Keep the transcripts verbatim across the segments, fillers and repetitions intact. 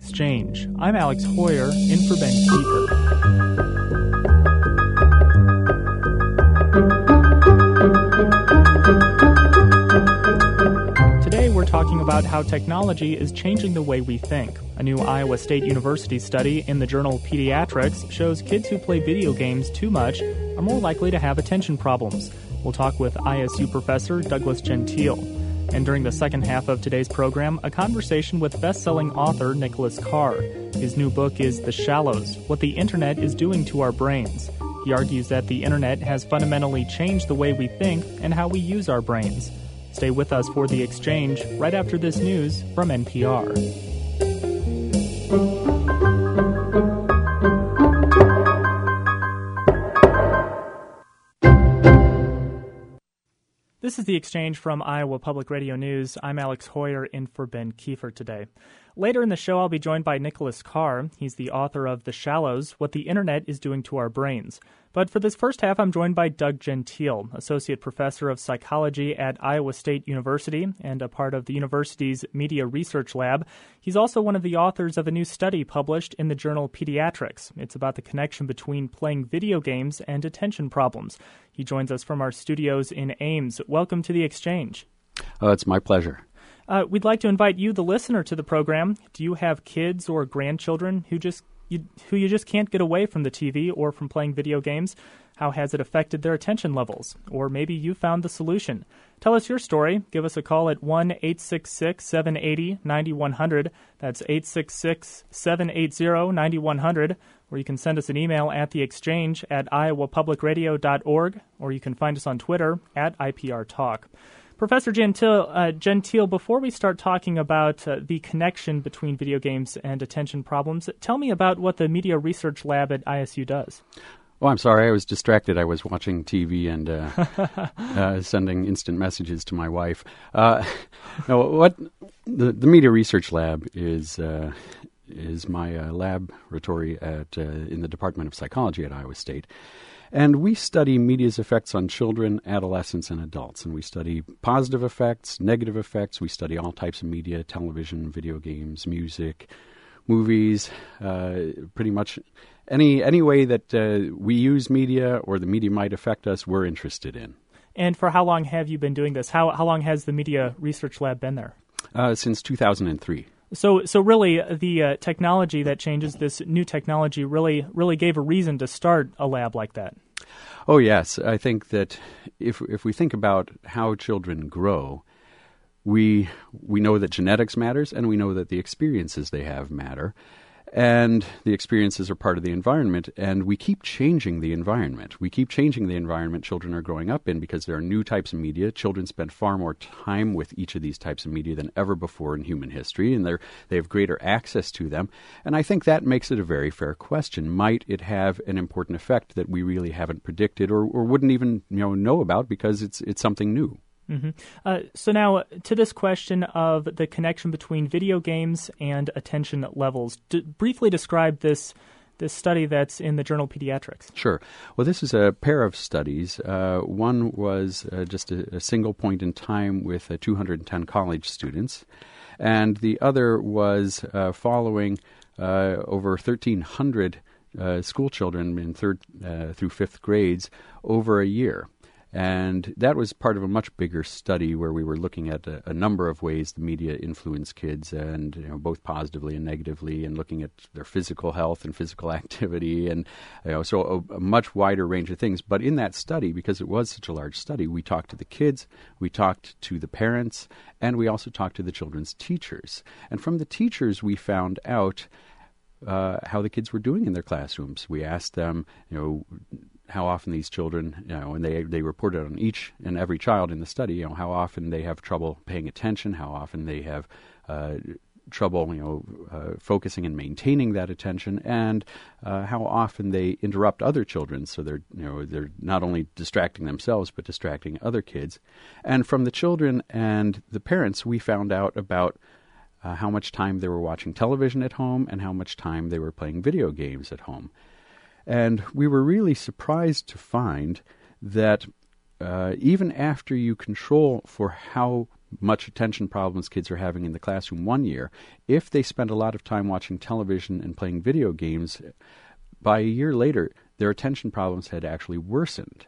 Exchange. I'm Alex Hoyer, in for Ben Kiefer. Today we're talking about how technology is changing the way we think. A new Iowa State University study in the journal Pediatrics shows kids who play video games too much are more likely to have attention problems. We'll talk with I S U professor Douglas Gentile. And during the second half of today's program, a conversation with best-selling author Nicholas Carr. His new book is The Shallows, What the Internet is Doing to Our Brains. He argues that the Internet has fundamentally changed the way we think and how we use our brains. Stay with us for The Exchange right after this news from N P R. This is The Exchange from Iowa Public Radio News. I'm Alex Hoyer, in for Ben Kiefer today. Later in the show, I'll be joined by Nicholas Carr. He's the author of The Shallows, What the Internet is Doing to Our Brains. But for this first half, I'm joined by Doug Gentile, Associate Professor of Psychology at Iowa State University and a part of the university's Media Research Lab. He's also one of the authors of a new study published in the journal Pediatrics. It's about the connection between playing video games and attention problems. He joins us from our studios in Ames. Welcome to The Exchange. Oh, it's my pleasure. Uh, we'd like to invite you, the listener, to the program. Do you have kids or grandchildren who just you, who you just can't get away from the T V or from playing video games? How has it affected their attention levels? Or maybe you found the solution. Tell us your story. Give us a call at one eight six six, seven eight zero, nine one zero zero. That's eight six six, seven eight zero, nine one zero zero. Or you can send us an email at the exchange at iowa public radio dot org, or you can find us on Twitter at I P R Talk. Professor Gentile, uh, Gentile, before we start talking about uh, the connection between video games and attention problems, tell me about what the Media Research Lab at I S U does. Oh, I'm sorry. I was distracted. I was watching T V and uh, uh, sending instant messages to my wife. Uh, no, what the, the Media Research Lab is uh, is my uh, laboratory at uh, in the Department of Psychology at Iowa State. And we study media's effects on children, adolescents, and adults. And we study positive effects, negative effects. We study all types of media, television, video games, music, movies, uh, pretty much any any way that uh, we use media or the media might affect us, we're interested in. And for how long have you been doing this? How how long has the Media Research Lab been there? Uh, since two thousand three. So, so really, the uh, technology that changes, this new technology, really, really gave a reason to start a lab like that. Oh yes, I think that if if we think about how children grow, we we know that genetics matters, and we know that the experiences they have matter, and the experiences are part of the environment, and we keep changing the environment. We keep changing the environment children are growing up in because there are new types of media. Children spend far more time with each of these types of media than ever before in human history, and they they have greater access to them. And I think that makes it a very fair question. Might it have an important effect that we really haven't predicted or, or wouldn't even you know know about because it's it's something new? Mm-hmm. Uh, so now, to this question of the connection between video games and attention levels, D- briefly describe this this study that's in the journal Pediatrics. Sure. Well, this is a pair of studies. Uh, one was uh, just a, a single point in time with uh, two hundred ten college students, and the other was uh, following uh, over thirteen hundred uh, school children in third uh, through fifth grades over a year. And that was part of a much bigger study where we were looking at a, a number of ways the media influence kids, and you know, both positively and negatively, and looking at their physical health and physical activity, and you know, so a, a much wider range of things. But in that study, because it was such a large study, we talked to the kids, we talked to the parents, and we also talked to the children's teachers. And from the teachers, we found out uh, how the kids were doing in their classrooms. We asked them, you know, how often these children, you know, and they they reported on each and every child in the study, you know, how often they have trouble paying attention, how often they have uh, trouble, you know, uh, focusing and maintaining that attention, and uh, how often they interrupt other children, so they're, you know, they're not only distracting themselves but distracting other kids. And from the children and the parents, we found out about uh, how much time they were watching television at home and how much time they were playing video games at home. And we were really surprised to find that uh, even after you control for how much attention problems kids are having in the classroom one year, if they spent a lot of time watching television and playing video games, by a year later, their attention problems had actually worsened.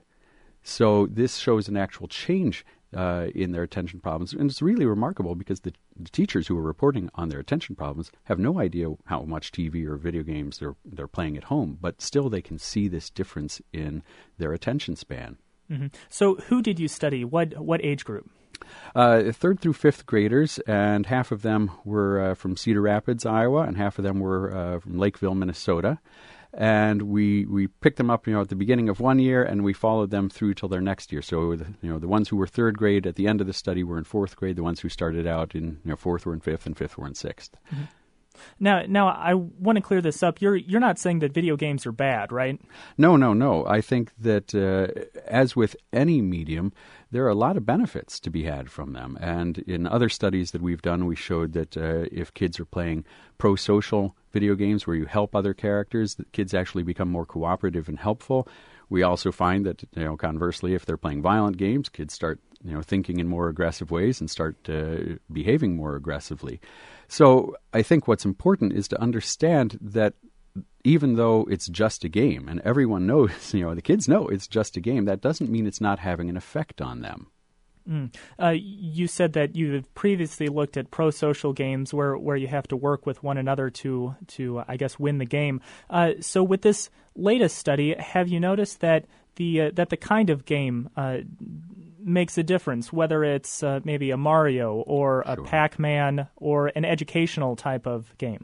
So this shows an actual change uh, in their attention problems. And it's really remarkable because the, the teachers who are reporting on their attention problems have no idea how much T V or video games they're, they're playing at home, but still they can see this difference in their attention span. Mm-hmm. So who did you study? What, what age group? Uh, third through fifth graders, and half of them were uh, from Cedar Rapids, Iowa, and half of them were uh, from Lakeville, Minnesota. And we we picked them up, you know, at the beginning of one year, and we followed them through till their next year. So, the, you know, the ones who were third grade at the end of the study were in fourth grade. The ones who started out in you know fourth were in fifth, and fifth were in sixth. Mm-hmm. Now, now I want to clear this up. You're you're not saying that video games are bad, right? No, no, no. I think that uh, as with any medium, there are a lot of benefits to be had from them. And in other studies that we've done, we showed that uh, if kids are playing pro-social video games where you help other characters, that kids actually become more cooperative and helpful. We also find that, you know, conversely, if they're playing violent games, kids start, you know, thinking in more aggressive ways and start uh, behaving more aggressively. So I think what's important is to understand that even though it's just a game, and everyone knows, you know, the kids know it's just a game, that doesn't mean it's not having an effect on them. Mm. Uh, you said that you had previously looked at pro-social games where, where you have to work with one another to, to I guess, win the game. Uh, so with this latest study, have you noticed that the uh, that the kind of game uh, makes a difference, whether it's uh, maybe a Mario or a Sure. Pac-Man or an educational type of game?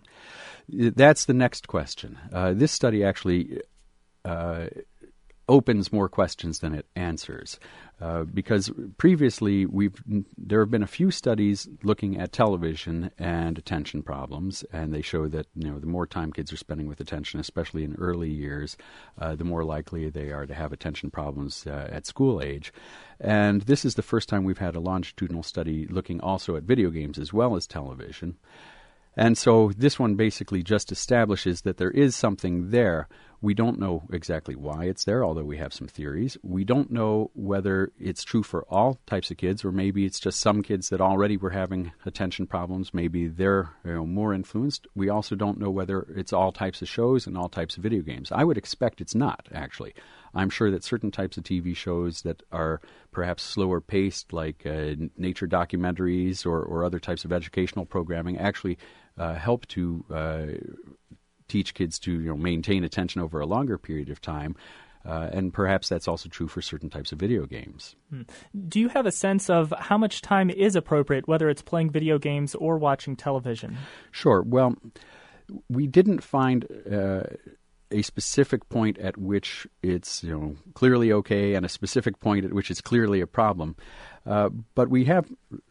That's the next question. Uh, this study actually uh, opens more questions than it answers. Uh, because previously we've there have been a few studies looking at television and attention problems, and they show that you know the more time kids are spending with attention, especially in early years, uh, the more likely they are to have attention problems uh, at school age. And this is the first time we've had a longitudinal study looking also at video games as well as television. And so this one basically just establishes that there is something there. We don't know exactly why it's there, although we have some theories. We don't know whether it's true for all types of kids, or maybe it's just some kids that already were having attention problems. Maybe they're you know, more influenced. We also don't know whether it's all types of shows and all types of video games. I would expect it's not, actually. I'm sure that certain types of T V shows that are perhaps slower paced, like uh, nature documentaries or, or other types of educational programming, actually uh, help to uh, teach kids to you know maintain attention over a longer period of time. Uh, and perhaps that's also true for certain types of video games. Do you have a sense of how much time is appropriate, whether it's playing video games or watching television? Sure. Well, we didn't find uh, a specific point at which it's you know clearly okay and a specific point at which it's clearly a problem. Uh, but we have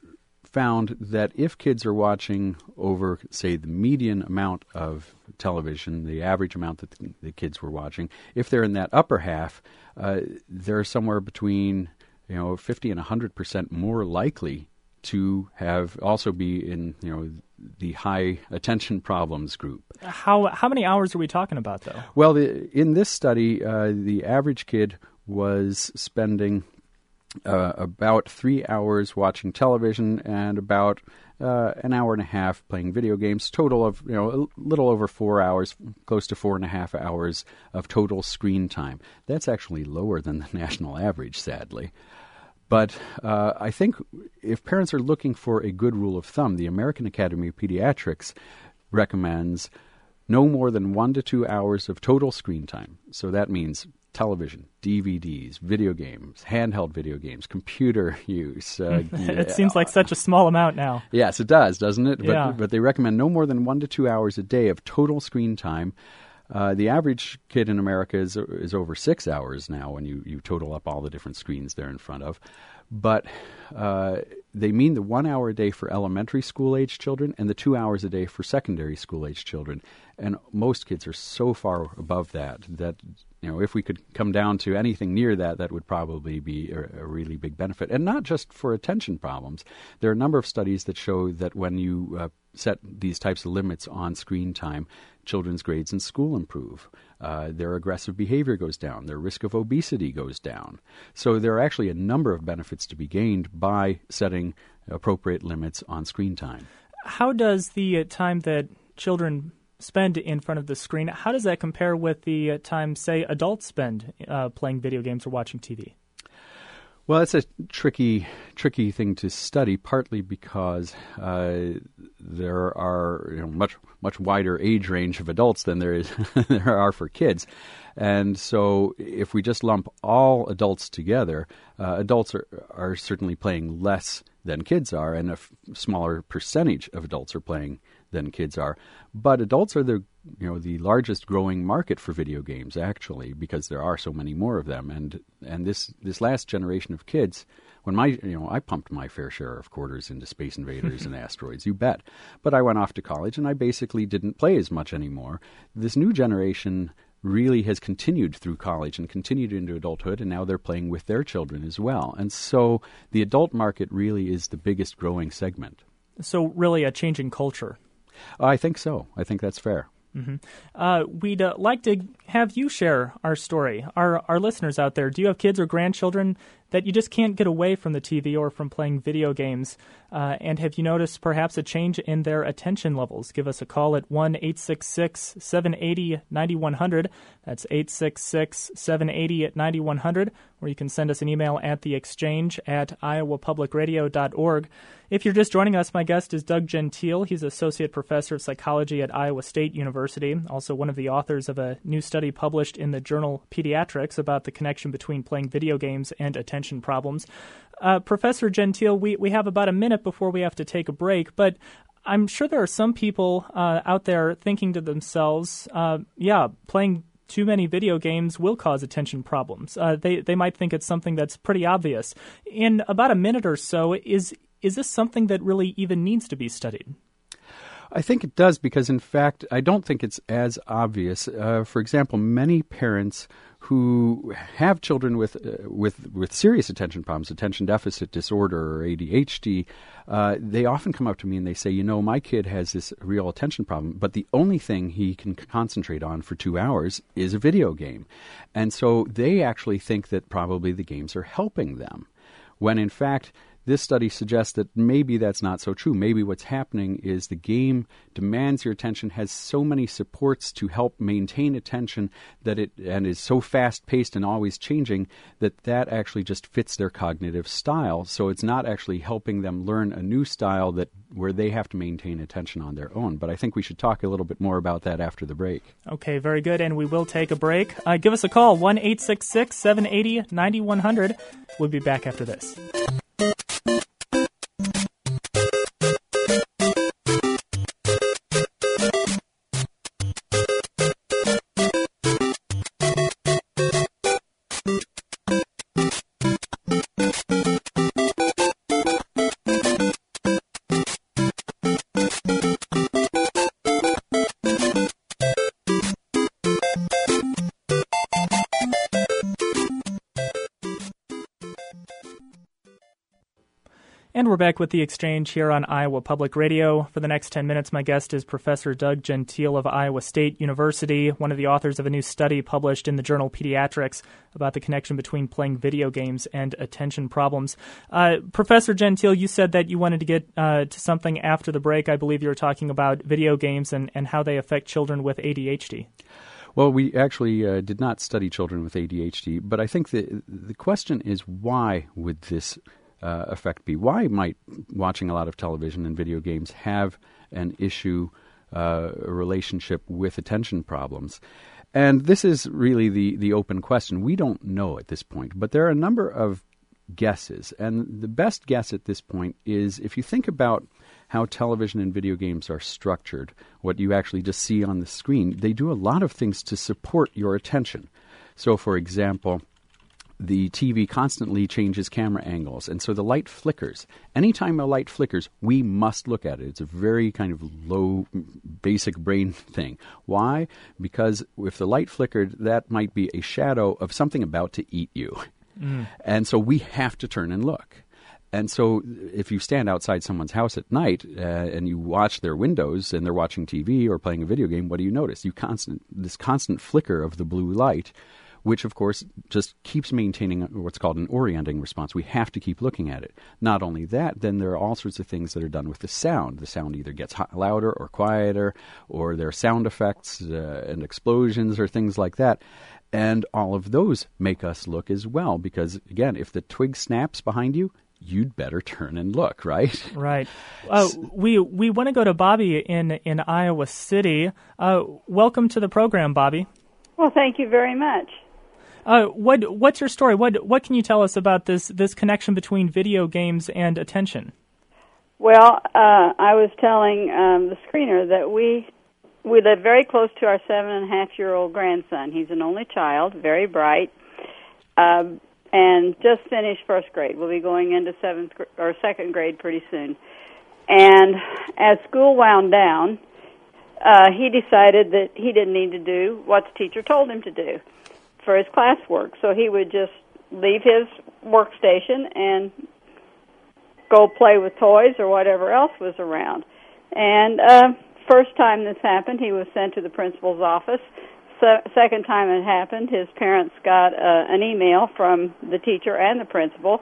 found that if kids are watching over, say, the median amount of television, the average amount that the, the kids were watching, if they're in that upper half, uh, they're somewhere between you know fifty and one hundred percent more likely to have also be in you know the high attention problems group. How how many hours are we talking about, though? Well, the, in this study, uh, the average kid was spending uh, about three hours watching television and about uh, an hour and a half playing video games. Total of you know a little over four hours, close to four and a half hours of total screen time. That's actually lower than the national average, sadly. But uh, I think if parents are looking for a good rule of thumb, the American Academy of Pediatrics recommends no more than one to two hours of total screen time. So that means television, D V Ds, video games, handheld video games, computer use. Uh, it seems like such a small amount now. Yes, it does, doesn't it? But, yeah. but they recommend no more than one to two hours a day of total screen time. Uh, the average kid in America is is over six hours now when you, you total up all the different screens they're in front of. But uh, they mean the one hour a day for elementary school age children and the two hours a day for secondary school age children. And most kids are so far above that that you know if we could come down to anything near that, that would probably be a, a really big benefit. And not just for attention problems. There are a number of studies that show that when you uh, set these types of limits on screen time, children's grades in school improve. Uh, their aggressive behavior goes down. Their risk of obesity goes down. So there are actually a number of benefits to be gained by setting appropriate limits on screen time. How does the uh, time that children spend in front of the screen, how does that compare with the uh, time, say, adults spend uh, playing video games or watching T V? Well, it's a tricky, tricky thing to study, partly because uh, there are you know, much, much wider age range of adults than there is there are for kids, and so if we just lump all adults together, uh, adults are are certainly playing less than kids are, and a f- smaller percentage of adults are playing than kids are. But adults are the you know the largest growing market for video games, actually, because there are so many more of them. And and this this last generation of kids, when my you know I pumped my fair share of quarters into Space Invaders and Asteroids, you bet. But I went off to college and I basically didn't play as much anymore. This new generation really has continued through college and continued into adulthood, and now they're playing with their children as well. And so the adult market really is the biggest growing segment. So really a changing culture. I think so. I think that's fair. Mm-hmm. Uh, we'd uh, like to have you share our story. Our our listeners out there, do you have kids or grandchildren that you just can't get away from the T V or from playing video games? Uh, and have you noticed perhaps a change in their attention levels? Give us a call at one eight six six, seven eight zero, nine one zero zero. That's eight six six, seven eight zero, nine one zero zero. Or you can send us an email at the exchange at iowa public radio dot org. If you're just joining us, my guest is Doug Gentile. He's Associate Professor of Psychology at Iowa State University, also one of the authors of a new study published in the journal Pediatrics about the connection between playing video games and attention problems. Uh, Professor Gentile, we, we have about a minute before we have to take a break, but I'm sure there are some people uh, out there thinking to themselves, uh, yeah, playing too many video games will cause attention problems. Uh, they, they might think it's something that's pretty obvious. In about a minute or so, is is this something that really even needs to be studied? I think it does because, in fact, I don't think it's as obvious. Uh, for example, many parents who have children with uh, with with serious attention problems, attention deficit disorder or A D H D, uh, they often come up to me and they say, you know, my kid has this real attention problem, but the only thing he can concentrate on for two hours is a video game. And so they actually think that probably the games are helping them, when in fact this study suggests that maybe that's not so true. Maybe what's happening is the game demands your attention, has so many supports to help maintain attention that it and is so fast-paced and always changing that that actually just fits their cognitive style. So it's not actually helping them learn a new style that where they have to maintain attention on their own. But I think we should talk a little bit more about that after the break. Okay, very good. And we will take a break. Uh, give us a call, one eight six six, seven eight zero, nine one zero zero. We'll be back after this. And we're back with The Exchange here on Iowa Public Radio. For the next ten minutes, my guest is Professor Doug Gentile of Iowa State University, one of the authors of a new study published in the journal Pediatrics about the connection between playing video games and attention problems. Uh, Professor Gentile, you said that you wanted to get uh, to something after the break. I believe you were talking about video games and, and how they affect children with A D H D. Well, we actually uh, did not study children with A D H D, but I think the the question is, why would this Uh, effect be? Why might watching a lot of television and video games have an issue, uh, a relationship with attention problems? And this is really the, the open question. We don't know at this point, but there are a number of guesses. And the best guess at this point is if you think about how television and video games are structured, what you actually just see on the screen, they do a lot of things to support your attention. So, for example, the T V constantly changes camera angles, and so the light flickers. Anytime a light flickers, we must look at it. It's a very kind of low, basic brain thing. Why? Because if the light flickered, that might be a shadow of something about to eat you. Mm. And so we have to turn and look. And so if you stand outside someone's house at night uh, and you watch their windows and they're watching T V or playing a video game, what do you notice? You constant this constant flicker of the blue light which, of course, just keeps maintaining what's called an orienting response. We have to keep looking at it. Not only that, then there are all sorts of things that are done with the sound. The sound either gets hot, louder or quieter, or there are sound effects uh, and explosions or things like that. And all of those make us look as well, because, again, if the twig snaps behind you, you'd better turn and look, right? Right. Uh, we we want to go to Bobby in, in Iowa City. Uh, welcome to the program, Bobby. Well, thank you very much. Uh, what what's your story? What what can you tell us about this this connection between video games and attention? Well, uh, I was telling um, the screener that we we live very close to our seven and a half year old grandson. He's an only child, very bright, um, and just finished first grade. We'll be going into seventh gr- or second grade pretty soon. And as school wound down, uh, he decided that he didn't need to do what the teacher told him to do for his classwork. So he would just leave his workstation and go play with toys or whatever else was around. And uh, first time this happened, he was sent to the principal's office. Se- second time it happened, his parents got uh, an email from the teacher and the principal,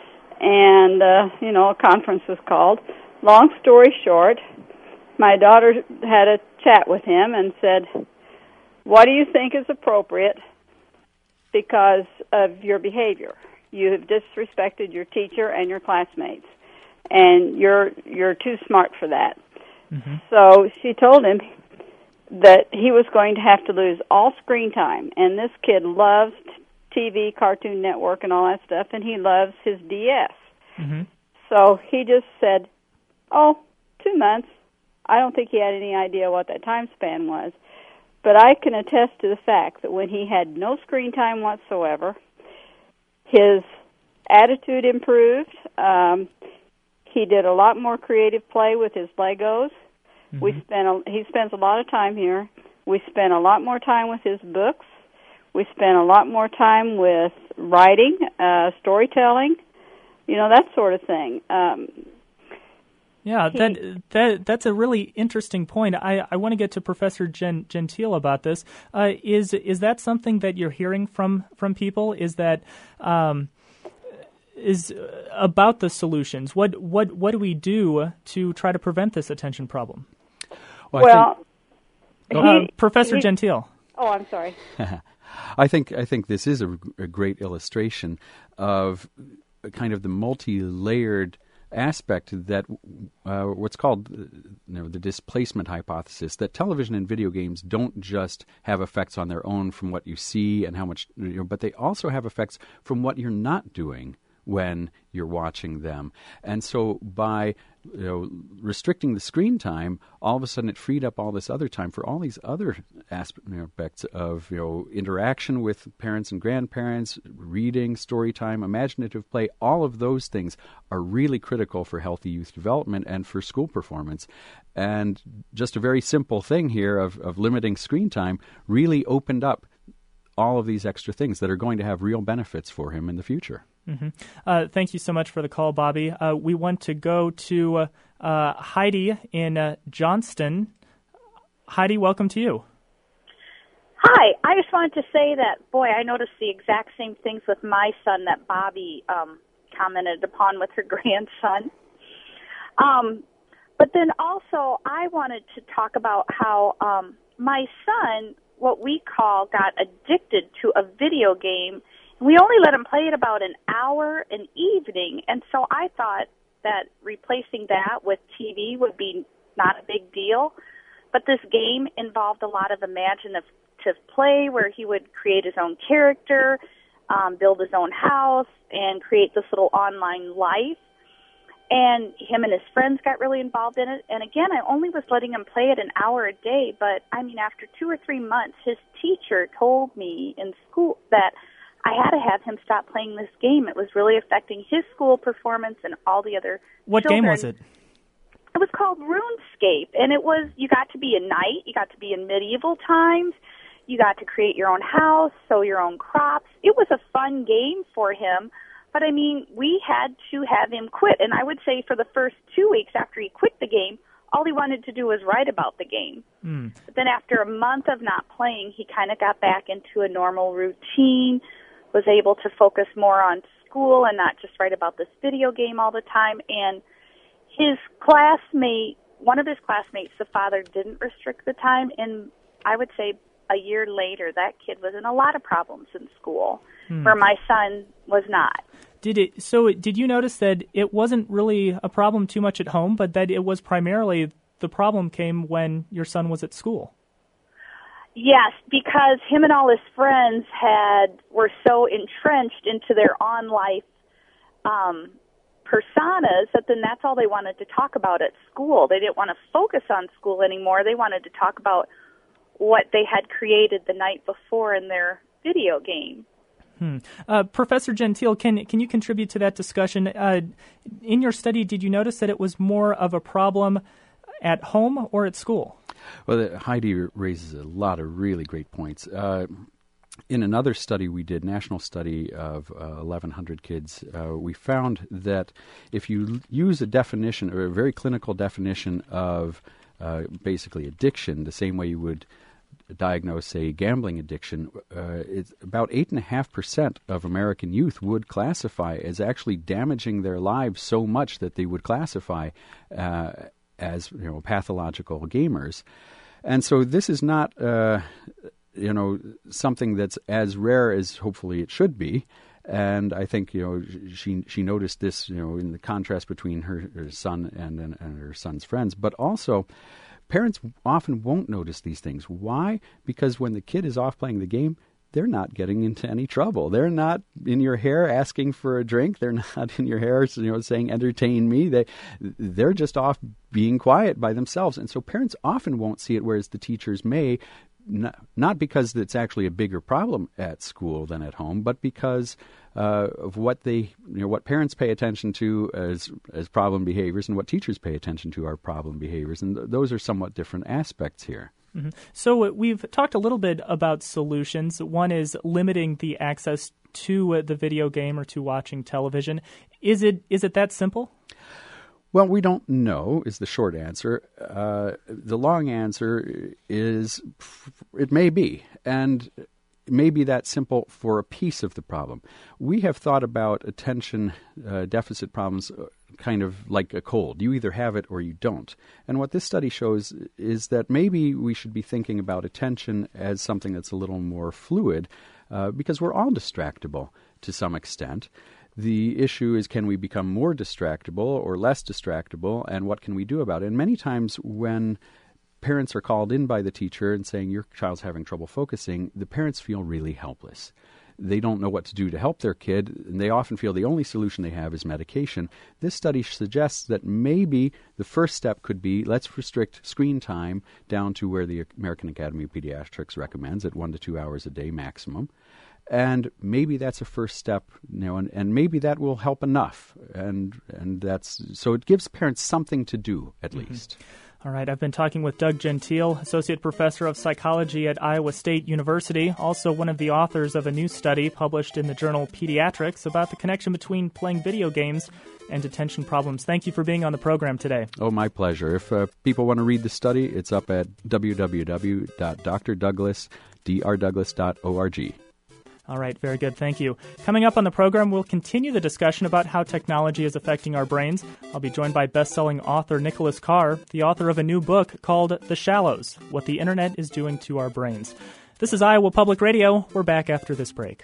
and, uh, you know, a conference was called. Long story short, my daughter had a chat with him and said, what do you think is appropriate because of your behavior? You have disrespected your teacher and your classmates, and you're you're too smart for that. Mm-hmm. So she told him that he was going to have to lose all screen time, and this kid loves T V, Cartoon Network, and all that stuff, and he loves his D S. Mm-hmm. So he just said, oh, two months. I don't think he had any idea what that time span was. But I can attest to the fact that when he had no screen time whatsoever, his attitude improved. Um, he did a lot more creative play with his Legos. Mm-hmm. We spent a, he spends a lot of time here. We spent a lot more time with his books. We spent a lot more time with writing, uh, storytelling, you know, that sort of thing. Um, Yeah, that that that's a really interesting point. I, I want to get to Professor Gen, Gentile about this. Uh, is is that something that you're hearing from, from people? Is that um, is about the solutions? What what what do we do to try to prevent this attention problem? Well, well think, he, uh, Professor he, Gentile. Oh, I'm sorry. I think I think this is a, a great illustration of kind of the multi-layered aspect that uh, what's called you know, the displacement hypothesis, that television and video games don't just have effects on their own from what you see and how much, you know, but they also have effects from what you're not doing when you're watching them. And so by you know, restricting the screen time, all of a sudden it freed up all this other time for all these other aspects of you know interaction with parents and grandparents, reading, story time, imaginative play. All of those things are really critical for healthy youth development and for school performance. And just a very simple thing here of, of limiting screen time really opened up all of these extra things that are going to have real benefits for him in the future. Mm-hmm. Uh, thank you so much for the call, Bobby. Uh, we want to go to uh, uh, Heidi in uh, Johnston. Heidi, welcome to you. Hi. I just wanted to say that, boy, I noticed the exact same things with my son that Bobby um, commented upon with her grandson. Um, but then also I wanted to talk about how um, my son, what we call, got addicted to a video game. We only let him play it about an hour an evening, and so I thought that replacing that with T V would be not a big deal. But this game involved a lot of imaginative play where he would create his own character, um, build his own house, and create this little online life. And him and his friends got really involved in it. And again, I only was letting him play it an hour a day, but I mean, after two or three months, his teacher told me in school that I had to have him stop playing this game. It was really affecting his school performance and all the other What children. game was it? It was called RuneScape, and it was, you got to be a knight, you got to be in medieval times, you got to create your own house, sow your own crops. It was a fun game for him, but I mean, we had to have him quit, and I would say for the first two weeks after he quit the game, all he wanted to do was write about the game. Mm. But then after a month of not playing, he kind of got back into a normal routine, was able to focus more on school and not just write about this video game all the time. And his classmate, one of his classmates, the father didn't restrict the time, and I would say a year later, that kid was in a lot of problems in school, hmm. where my son was not. Did it? So did you notice that it wasn't really a problem too much at home, but that it was primarily the problem came when your son was at school? Yes, because him and all his friends had were so entrenched into their on-life um, personas that then that's all they wanted to talk about at school. They didn't want to focus on school anymore. They wanted to talk about what they had created the night before in their video game. Hmm. Uh, Professor Gentile, can can you contribute to that discussion? Uh, in your study, did you notice that it was more of a problem at home or at school? Well, Heidi raises a lot of really great points. Uh, in another study we did, national study of uh, eleven hundred kids, uh, we found that if you use a definition, or a very clinical definition of uh, basically addiction, the same way you would diagnose a gambling addiction, uh, it's about eight and a half percent of American youth would classify as actually damaging their lives so much that they would classify uh, as, you know, pathological gamers. And so this is not, uh, you know, something that's as rare as hopefully it should be. And I think, you know, she she noticed this, you know, in the contrast between her, her son and, and and her son's friends, but also parents often won't notice these things. Why? Because when the kid is off playing the game, they're not getting into any trouble. They're not in your hair asking for a drink. They're not in your hair, you know, saying, entertain me. They, they're just off being quiet by themselves. And so parents often won't see it, whereas the teachers may, not, not because it's actually a bigger problem at school than at home, but because uh, of what they, you know, what parents pay attention to as as problem behaviors and what teachers pay attention to are problem behaviors. And th- those are somewhat different aspects here. Mm-hmm. So uh, we've talked a little bit about solutions. One is limiting the access to uh, the video game or to watching television. Is it is it that simple? Well, we don't know is the short answer. Uh, the long answer is it may be, and it may be that simple for a piece of the problem. We have thought about attention uh, deficit problems kind of like a cold. You either have it or you don't. And what this study shows is that maybe we should be thinking about attention as something that's a little more fluid, uh, because we're all distractible to some extent. The issue is, can we become more distractible or less distractible, and what can we do about it? And many times when parents are called in by the teacher and saying your child's having trouble focusing, the parents feel really helpless. They don't know what to do to help their kid, and they often feel the only solution they have is medication. This study suggests that maybe the first step could be, let's restrict screen time down to where the American Academy of Pediatrics recommends, at one to two hours a day maximum. And maybe that's a first step, you know, and, and maybe that will help enough. And and that's so it gives parents something to do, at mm-hmm. least. All right, I've been talking with Doug Gentile, Associate Professor of Psychology at Iowa State University, also one of the authors of a new study published in the journal Pediatrics about the connection between playing video games and attention problems. Thank you for being on the program today. Oh, my pleasure. If uh, people want to read the study, it's up at w w w dot d r douglas dot org. All right, very good. Thank you. Coming up on the program, we'll continue the discussion about how technology is affecting our brains. I'll be joined by best-selling author Nicholas Carr, the author of a new book called The Shallows, What the Internet is Doing to Our Brains. This is Iowa Public Radio. We're back after this break.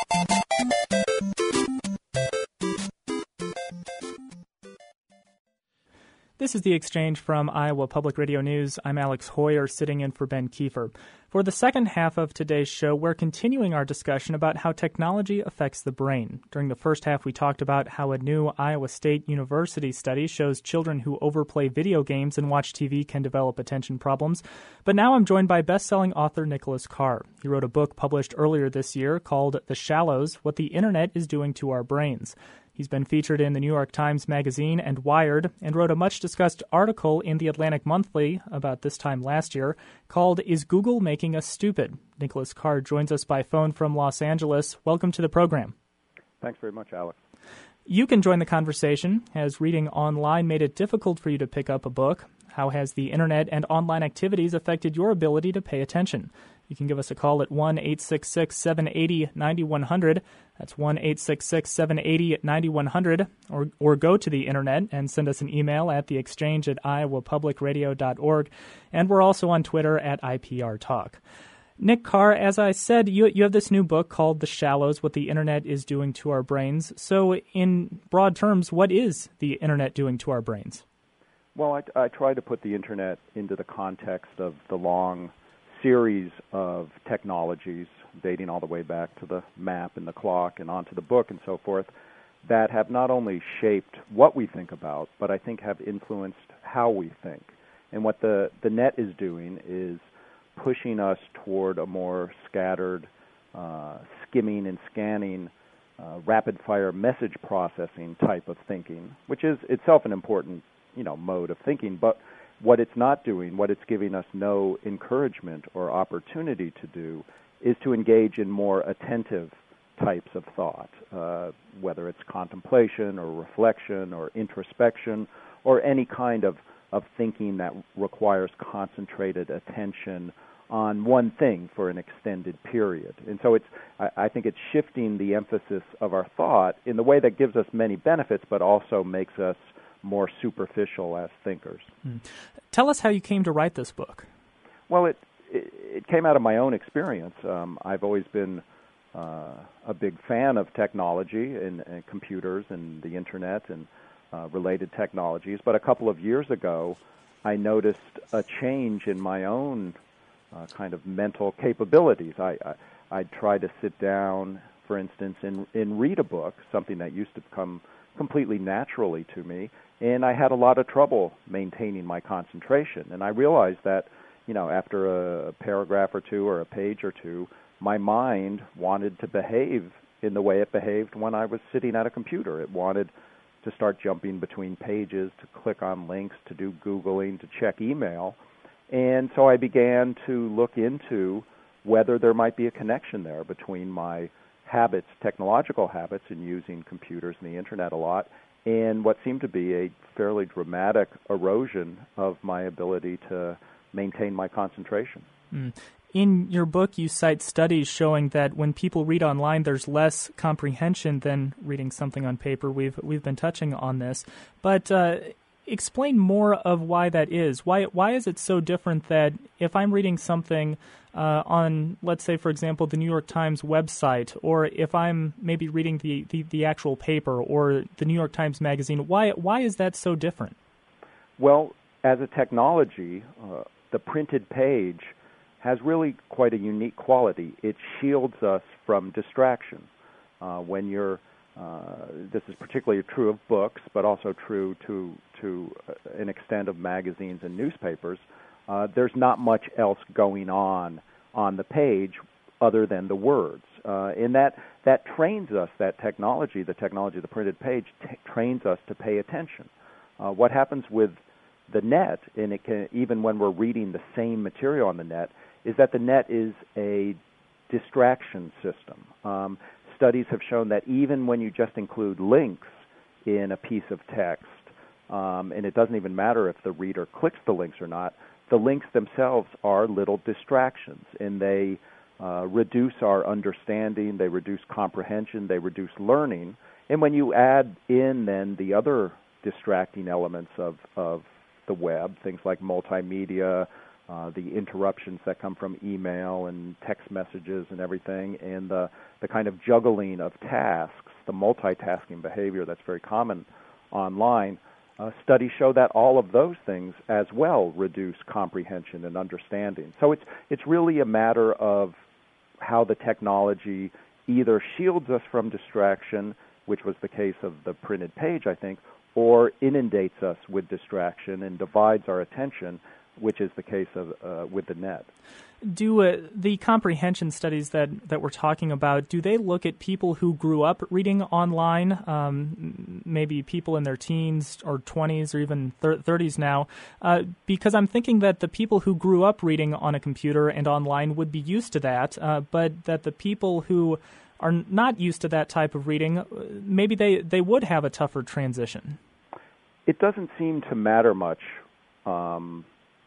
This is The Exchange from Iowa Public Radio News. I'm Alex Hoyer, sitting in for Ben Kiefer. For the second half of today's show, we're continuing our discussion about how technology affects the brain. During the first half, we talked about how a new Iowa State University study shows children who overplay video games and watch T V can develop attention problems. But now I'm joined by best-selling author Nicholas Carr. He wrote a book published earlier this year called The Shallows, What the Internet is Doing to Our Brains. He's been featured in the New York Times Magazine and Wired, and wrote a much-discussed article in the Atlantic Monthly about this time last year called Is Google Making Us Stupid? Nicholas Carr joins us by phone from Los Angeles. Welcome to the program. Thanks very much, Alex. You can join the conversation, as reading online made it difficult for you to pick up a book. How has the Internet and online activities affected your ability to pay attention? You can give us a call at one eight six six, seven eight zero, nine one zero zero. That's one eight six six, seven eight zero, nine one zero zero. Or, or go to the Internet and send us an email at the exchange at iowa public radio dot org. And we're also on Twitter at I P R Talk. Nick Carr, as I said, you, you have this new book called The Shallows, What the Internet is Doing to Our Brains. So in broad terms, what is the Internet doing to our brains? Well, I, I try to put the Internet into the context of the long series of technologies dating all the way back to the map and the clock and onto the book and so forth that have not only shaped what we think about, but I think have influenced how we think. And what the, the net is doing is pushing us toward a more scattered, uh, skimming and scanning, uh, rapid-fire message processing type of thinking, which is itself an important, you know, mode of thinking, but what it's not doing, what it's giving us no encouragement or opportunity to do, is to engage in more attentive types of thought, uh, whether it's contemplation or reflection or introspection or any kind of, of thinking that requires concentrated attention on one thing for an extended period. And so it's, I, I think it's shifting the emphasis of our thought in the way that gives us many benefits but also makes us more superficial as thinkers. Mm. Tell us how you came to write this book. Well, it it, it came out of my own experience. Um, I've always been uh, a big fan of technology and, and computers and the Internet and uh, related technologies. But a couple of years ago, I noticed a change in my own uh, kind of mental capabilities. I, I I'd try to sit down, for instance, and, and read a book, something that used to come completely naturally to me, and I had a lot of trouble maintaining my concentration. And I realized that, you know, after a paragraph or two or a page or two, my mind wanted to behave in the way it behaved when I was sitting at a computer. It wanted to start jumping between pages, to click on links, to do Googling, to check email. And so I began to look into whether there might be a connection there between my habits, technological habits, in using computers and the Internet a lot, and what seemed to be a fairly dramatic erosion of my ability to maintain my concentration. Mm. In your book, you cite studies showing that when people read online, there's less comprehension than reading something on paper. We've we've been touching on this, but uh, explain more of why that is. Why why is it so different that if I'm reading something uh, on, let's say, for example, the New York Times website, or if I'm maybe reading the, the, the actual paper or the New York Times magazine, why why is that so different? Well, as a technology, uh, the printed page has really quite a unique quality. It shields us from distraction. Uh, when you're, uh, this is particularly true of books, but also true to to an extent of magazines and newspapers. Uh, there's not much else going on on the page other than the words, uh, and that that trains us. That technology, the technology of the printed page, t- trains us to pay attention. Uh, what happens with the net, and it can, even when we're reading the same material on the net, is that the net is a distraction system. Um, studies have shown that even when you just include links in a piece of text, um, and it doesn't even matter if the reader clicks the links or not, the links themselves are little distractions, and they uh, reduce our understanding, they reduce comprehension, they reduce learning. And when you add in then the other distracting elements of, of the web, things like multimedia, Uh, the interruptions that come from email and text messages and everything, and the, the kind of juggling of tasks, the multitasking behavior that's very common online, uh, studies show that all of those things as well reduce comprehension and understanding. So it's it's really a matter of how the technology either shields us from distraction, which was the case of the printed page, I think, or inundates us with distraction and divides our attention, which is the case of uh, with the net. Do uh, the comprehension studies that, that we're talking about, do they look at people who grew up reading online, um, maybe people in their teens or twenties or even thirties now? Uh, because I'm thinking that the people who grew up reading on a computer and online would be used to that, uh, but that the people who are not used to that type of reading, maybe they, they would have a tougher transition. It doesn't seem to matter much um,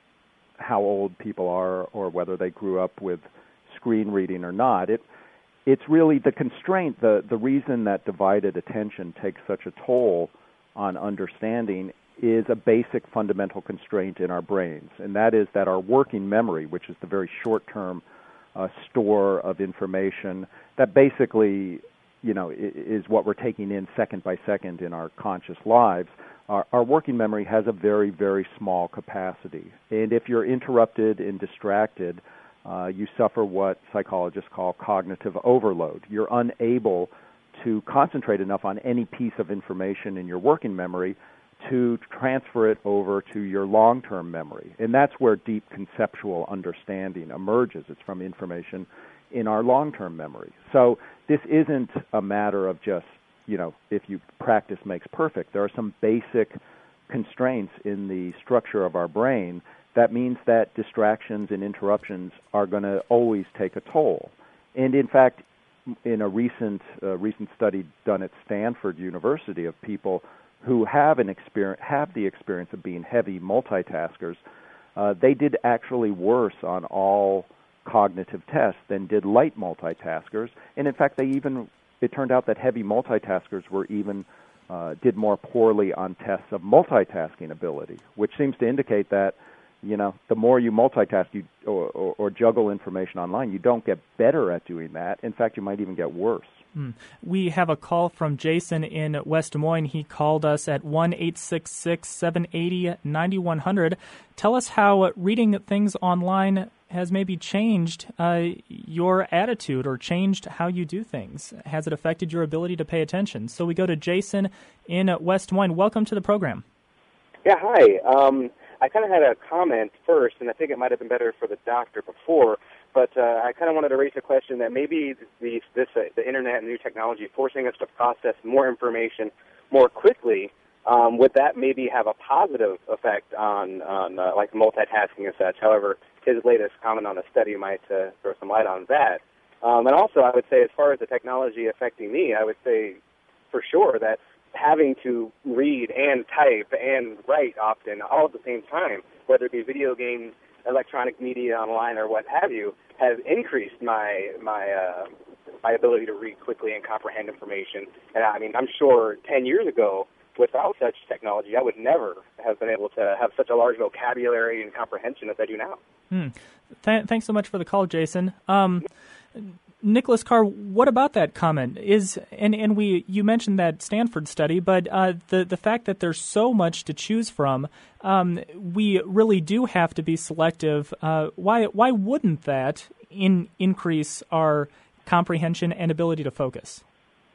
how old people are or whether they grew up with screen reading or not. It it's really the constraint, the the reason that divided attention takes such a toll on understanding is a basic fundamental constraint in our brains, and that is that our working memory, which is the very short-term uh, store of information that basically, you know, is what we're taking in second by second in our conscious lives, our, our working memory has a very, very small capacity. And if you're interrupted and distracted, uh, you suffer what psychologists call cognitive overload. You're unable to concentrate enough on any piece of information in your working memory to transfer it over to your long-term memory. And that's where deep conceptual understanding emerges. It's from information in our long-term memory. So this isn't a matter of just, you know, if you practice makes perfect. There are some basic constraints in the structure of our brain that means that distractions and interruptions are going to always take a toll. And in fact, in a recent uh, recent study done at Stanford University of people who have an experience, have the experience of being heavy multitaskers, uh, they did actually worse on all cognitive tests than did light multitaskers. And in fact, they even it turned out that heavy multitaskers were even uh, did more poorly on tests of multitasking ability, which seems to indicate that, you know, the more you multitask you or, or, or juggle information online, you don't get better at doing that. In fact, you might even get worse. Hmm. We have a call from Jason in West Des Moines. He called us at one eight six six, seven eight zero, nine one zero zero. Tell us how reading things online has maybe changed uh, your attitude or changed how you do things. Has it affected your ability to pay attention? So we go to Jason in West Des Moines. Welcome to the program. Yeah, hi. Um, I kind of had a comment first, and I think it might have been better for the doctor before, but uh, I kind of wanted to raise a question that maybe the, this, uh, the Internet and new technology forcing us to process more information more quickly, um, would that maybe have a positive effect on, on uh, like multitasking and such? However, his latest comment on the study might uh, throw some light on that. Um, and also, I would say as far as the technology affecting me, I would say for sure that having to read and type and write often all at the same time, whether it be video games, electronic media online, or what have you, has increased my my uh, my ability to read quickly and comprehend information. And I mean, I'm sure ten years ago, without such technology, I would never have been able to have such a large vocabulary and comprehension as I do now. Hmm. Th- thanks so much for the call, Jason. Um, Nicholas Carr, what about that comment? Is and, and we you mentioned that Stanford study, but uh, the the fact that there's so much to choose from, um, we really do have to be selective. Uh, why why wouldn't that in increase our comprehension and ability to focus?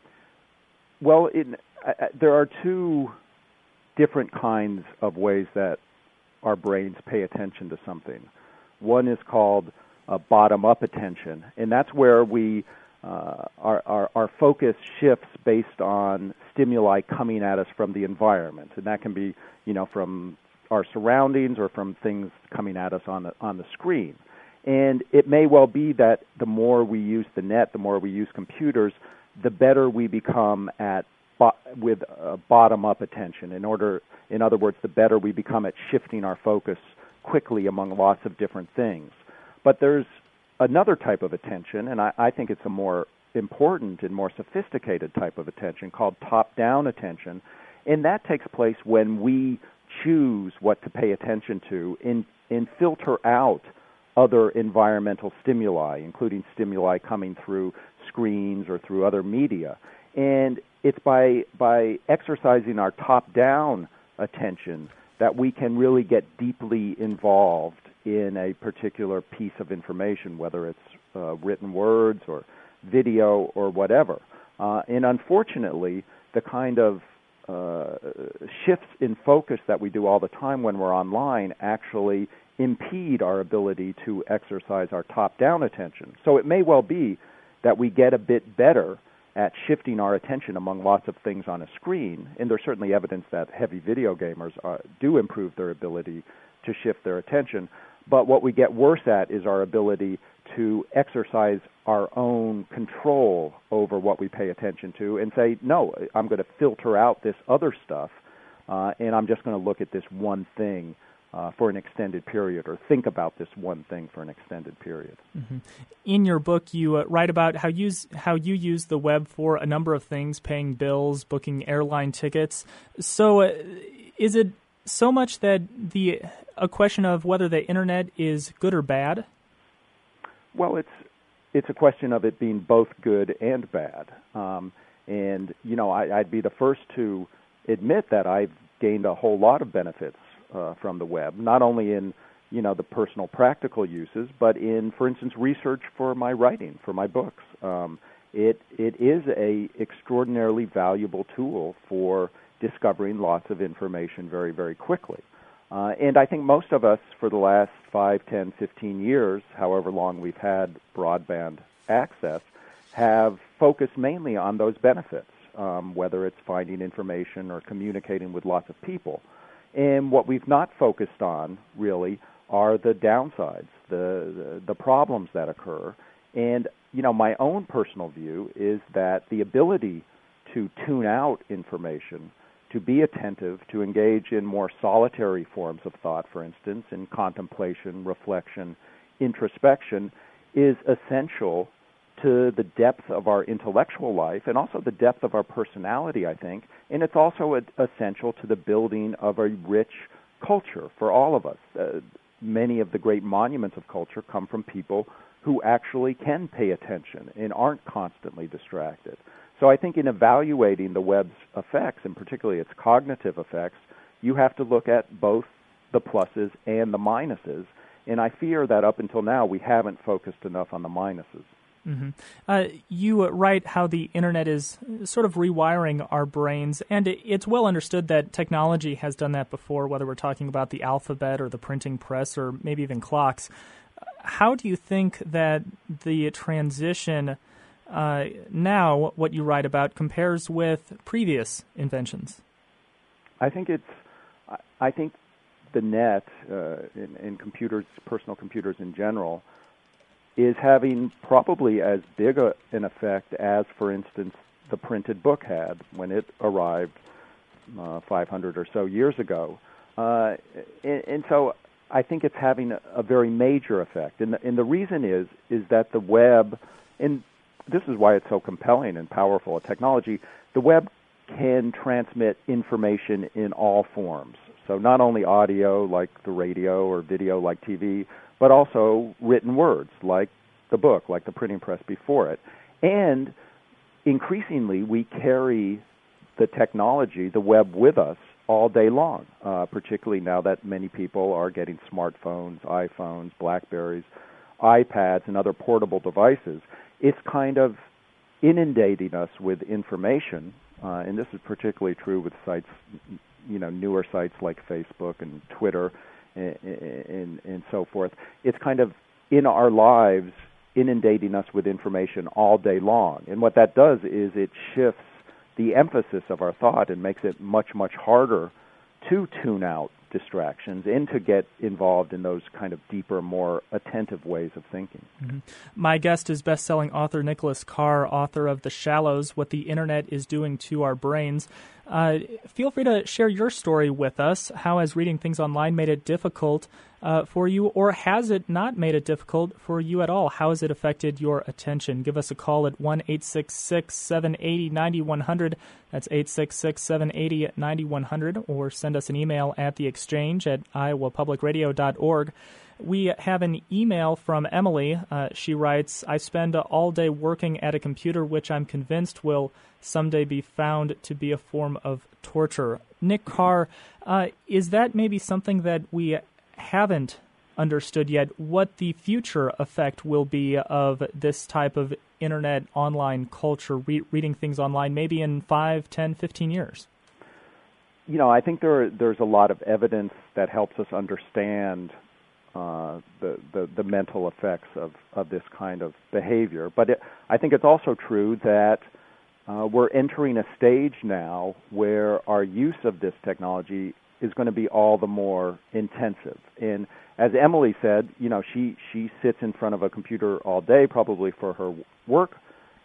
Well, in, uh, there are two different kinds of ways that our brains pay attention to something. One is called Uh, bottom-up attention, and that's where we uh, our, our our focus shifts based on stimuli coming at us from the environment, and that can be, you know, from our surroundings or from things coming at us on the on the screen. And it may well be that the more we use the net, the more we use computers, the better we become at bo- with uh, bottom-up attention. In order, in other words, the better we become at shifting our focus quickly among lots of different things. But there's another type of attention, and I, I think it's a more important and more sophisticated type of attention called top-down attention, and that takes place when we choose what to pay attention to and, and filter out other environmental stimuli, including stimuli coming through screens or through other media. And it's by by exercising our top-down attention that we can really get deeply involved in a particular piece of information, whether it's uh, written words or video or whatever. Uh, and unfortunately, the kind of uh, shifts in focus that we do all the time when we're online actually impede our ability to exercise our top-down attention. So it may well be that we get a bit better at shifting our attention among lots of things on a screen, and there's certainly evidence that heavy video gamers uh, do improve their ability to shift their attention. But what we get worse at is our ability to exercise our own control over what we pay attention to and say, no, I'm going to filter out this other stuff, uh, and I'm just going to look at this one thing uh, for an extended period, or think about this one thing for an extended period. Mm-hmm. In your book, you uh, write about how, use, how you use the web for a number of things, paying bills, booking airline tickets. So uh, is it so much that the a question of whether the Internet is good or bad? Well, it's it's a question of it being both good and bad. Um, and, you know, I, I'd be the first to admit that I've gained a whole lot of benefits uh, from the web, not only in, you know, the personal practical uses, but in, for instance, research for my writing, for my books. Um, it it is a extraordinarily valuable tool for discovering lots of information very, very quickly. Uh, and I think most of us, for the last five, ten, fifteen years, however long we've had broadband access, have focused mainly on those benefits, um, whether it's finding information or communicating with lots of people. And what we've not focused on, really, are the downsides, the, the, the problems that occur. And, you know, my own personal view is that the ability to tune out information, to be attentive, to engage in more solitary forms of thought, for instance, in contemplation, reflection, introspection, is essential to the depth of our intellectual life and also the depth of our personality, I think. And it's also a, essential to the building of a rich culture for all of us. Uh, many of the great monuments of culture come from people who actually can pay attention and aren't constantly distracted. So I think in evaluating the web's effects, and particularly its cognitive effects, you have to look at both the pluses and the minuses. And I fear that up until now we haven't focused enough on the minuses. Mm-hmm. Uh, you write how the Internet is sort of rewiring our brains, and it, it's well understood that technology has done that before, whether we're talking about the alphabet or the printing press or maybe even clocks. How do you think that the transition uh, now, what you write about, compares with previous inventions? I think it's. I think the net uh, in, in computers, personal computers in general, is having probably as big a, an effect as, for instance, the printed book had when it arrived uh, five hundred or so years ago. Uh, and, and so I think it's having a, a very major effect. And the, and the reason is is that the web, and this is why it's so compelling and powerful a technology, the web can transmit information in all forms. So not only audio like the radio or video like T V, but also written words like the book, like the printing press before it. And increasingly, we carry the technology, the web, with us all day long, uh, particularly now that many people are getting smartphones, iPhones, BlackBerries, iPads, and other portable devices. It's kind of inundating us with information, uh, and this is particularly true with sites, you know, newer sites like Facebook and Twitter, And, and, and so forth. It's kind of in our lives inundating us with information all day long. And what that does is it shifts the emphasis of our thought and makes it much, much harder to tune out distractions and to get involved in those kind of deeper, more attentive ways of thinking. Mm-hmm. My guest is best-selling author Nicholas Carr, author of The Shallows, What the Internet is Doing to Our Brains. Uh, feel free to share your story with us. How has reading things online made it difficult uh, for you, or has it not made it difficult for you at all? How has it affected your attention? Give us a call at one eight six six, seven eight zero, nine one zero zero. That's eight six six, seven eight zero, nine one zero zero, or send us an email at the exchange at iowa public radio dot org. We have an email from Emily. Uh, she writes, I spend all day working at a computer, which I'm convinced will someday be found to be a form of torture. Nick Carr, uh, is that maybe something that we haven't understood yet, what the future effect will be of this type of Internet online culture, re- reading things online, maybe in five, ten, fifteen years? You know, I think there there's a lot of evidence that helps us understand Uh, the, the, the mental effects of, of this kind of behavior. But it, I think it's also true that uh, we're entering a stage now where our use of this technology is going to be all the more intensive. And as Emily said, you know, she, she sits in front of a computer all day, probably for her work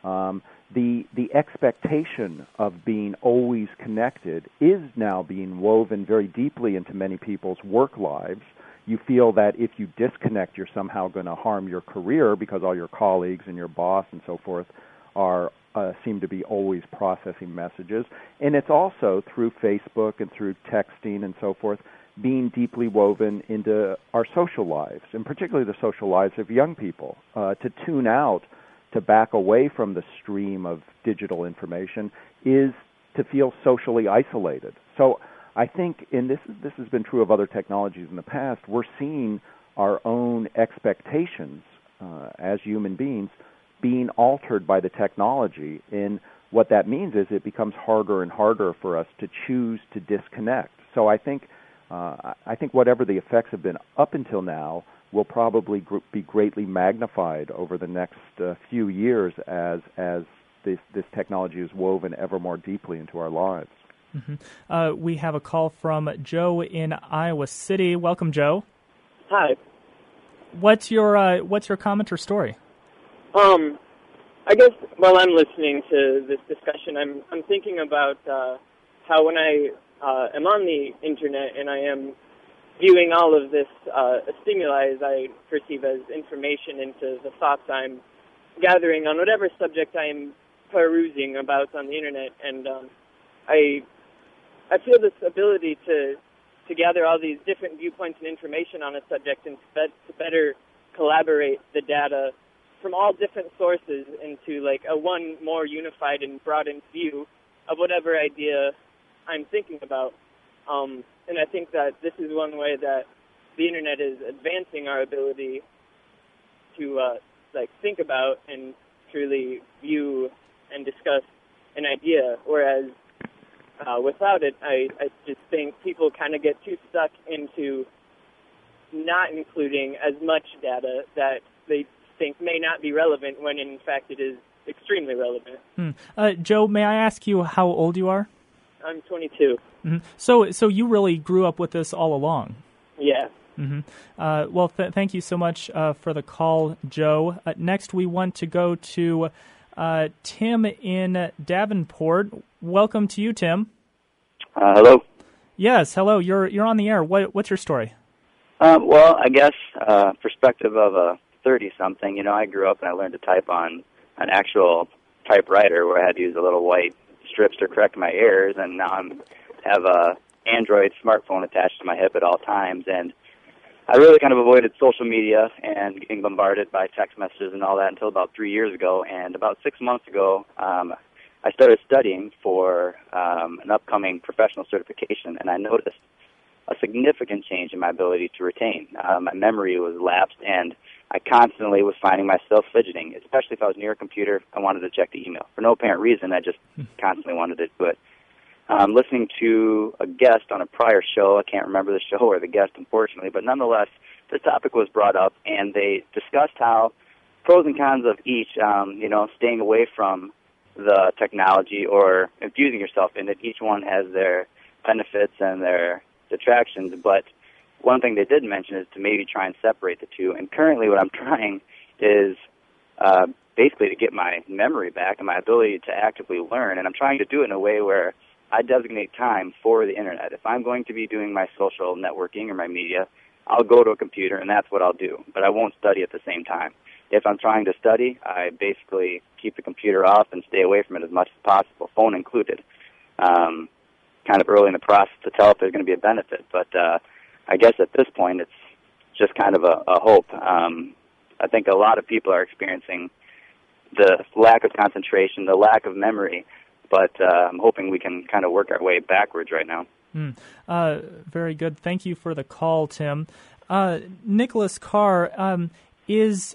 Um, the the expectation of being always connected is now being woven very deeply into many people's work lives. You feel that if you disconnect, you're somehow going to harm your career because all your colleagues and your boss and so forth are uh, seem to be always processing messages. And it's also through Facebook and through texting and so forth being deeply woven into our social lives, and particularly the social lives of young people, uh, to tune out, to back away from the stream of digital information is to feel socially isolated. So I think, and this, this has been true of other technologies in the past, we're seeing our own expectations uh, as human beings being altered by the technology. And what that means is it becomes harder and harder for us to choose to disconnect. So I think, uh, I think whatever the effects have been up until now will probably gr- be greatly magnified over the next uh, few years as as this this technology is woven ever more deeply into our lives. Mm-hmm. Uh, we have a call from Joe in Iowa City. Welcome, Joe. Hi. What's your uh, what's your comment or story? Um, I guess while I'm listening to this discussion, I'm I'm thinking about uh, how when I uh, am on the internet and I am viewing all of this uh, stimuli as I perceive as information into the thoughts I'm gathering on whatever subject I am perusing about on the internet, and um, I I feel this ability to to gather all these different viewpoints and information on a subject and to better collaborate the data from all different sources into like a one more unified and broadened view of whatever idea I'm thinking about. Um, and I think that this is one way that the internet is advancing our ability to uh, like think about and truly view and discuss an idea. Whereas uh, without it, I, I just think people kind of get too stuck into not including as much data that they think may not be relevant when in fact it is extremely relevant. Hmm. Uh, Joe, may I ask you how old you are? I'm twenty-two. Mm-hmm. So, so you really grew up with this all along. Yeah. Mm-hmm. Uh, well, th- thank you so much uh, for the call, Joe. Uh, next, we want to go to uh, Tim in Davenport. Welcome to you, Tim. Uh, hello. Yes, hello. You're you're on the air. What what's your story? Um, well, I guess uh, perspective of a thirty-something. You know, I grew up and I learned to type on an actual typewriter where I had to use a little white strips to correct my errors, and now I'm have a Android smartphone attached to my hip at all times, and I really kind of avoided social media and getting bombarded by text messages and all that until about three years ago. And about six months ago, um, I started studying for um, an upcoming professional certification, and I noticed a significant change in my ability to retain. Uh, my memory was lapsed, and I constantly was finding myself fidgeting, especially if I was near a computer. I wanted to check the email. For no apparent reason, I just constantly wanted to do it. Um, listening to a guest on a prior show, I can't remember the show or the guest, unfortunately, but nonetheless, this topic was brought up, and they discussed how pros and cons of each, um, you know, staying away from the technology or infusing yourself in it. Each one has their benefits and their detractions, but one thing they did mention is to maybe try and separate the two. And currently what I'm trying is uh, basically to get my memory back and my ability to actively learn, and I'm trying to do it in a way where I designate time for the internet. If I'm going to be doing my social networking or my media, I'll go to a computer, and that's what I'll do. But I won't study at the same time. If I'm trying to study, I basically keep the computer off and stay away from it as much as possible, phone included. Um, kind of early in the process to tell if there's going to be a benefit. But uh, I guess at this point, it's just kind of a, a hope. Um, I think a lot of people are experiencing the lack of concentration, the lack of memory, but uh, I'm hoping we can kind of work our way backwards right now. Mm. Uh, very good. Thank you for the call, Tim. Uh, Nicholas Carr, um, is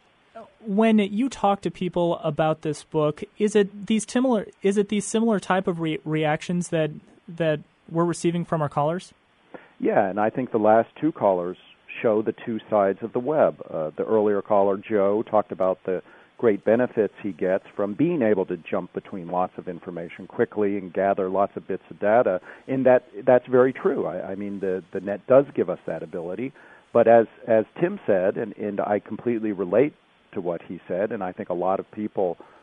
when you talk to people about this book, is it these similar? Is it these similar type of re- reactions that that we're receiving from our callers? Yeah, and I think the last two callers show the two sides of the web. Uh, the earlier caller, Joe, talked about the great benefits he gets from being able to jump between lots of information quickly and gather lots of bits of data. And that that's very true. I, I mean, the, the net does give us that ability. But as as Tim said, and, and I completely relate to what he said, and I think a lot of people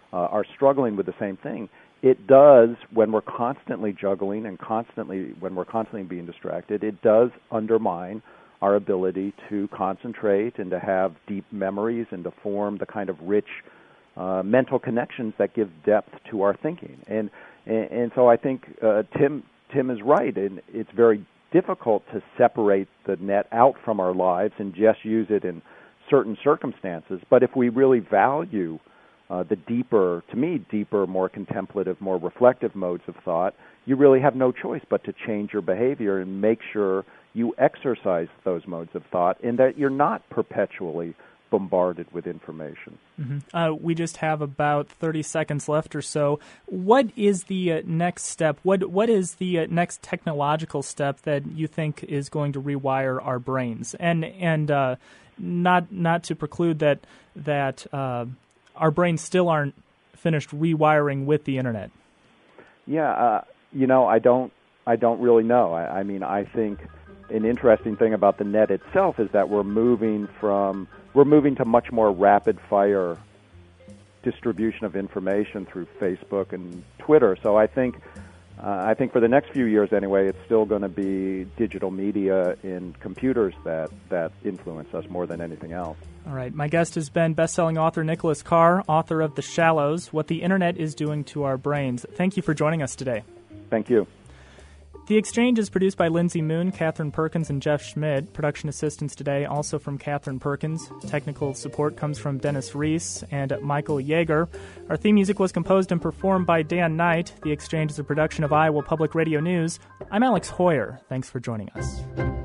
uh, are struggling with the same thing. It does, when we're constantly juggling and constantly, when we're constantly being distracted, it does undermine our ability to concentrate and to have deep memories and to form the kind of rich uh, mental connections that give depth to our thinking. And and, and so I think uh, Tim Tim is right, and it's very difficult to separate the net out from our lives and just use it in certain circumstances. But if we really value Uh, the deeper, to me, deeper, more contemplative, more reflective modes of thought, you really have no choice but to change your behavior and make sure you exercise those modes of thought and that you're not perpetually bombarded with information. Mm-hmm. Uh, we just have about thirty seconds left or so. What is the uh, next step? What What is the uh, next technological step that you think is going to rewire our brains? And and uh, not not to preclude that that uh, our brains still aren't finished rewiring with the internet. Yeah, uh, you know, I don't, I don't really know. I, I mean, I think an interesting thing about the net itself is that we're moving from, we're moving to much more rapid fire distribution of information through Facebook and Twitter. So I think, uh, I think for the next few years anyway, it's still going to be digital media in computers that that influence us more than anything else. All right. My guest has been best-selling author Nicholas Carr, author of The Shallows, What the Internet is Doing to Our Brains. Thank you for joining us today. Thank you. The Exchange is produced by Lindsay Moon, Catherine Perkins, and Jeff Schmidt. Production assistance today also from Catherine Perkins. Technical support comes from Dennis Reese and Michael Yeager. Our theme music was composed and performed by Dan Knight. The Exchange is a production of Iowa Public Radio News. I'm Alex Hoyer. Thanks for joining us.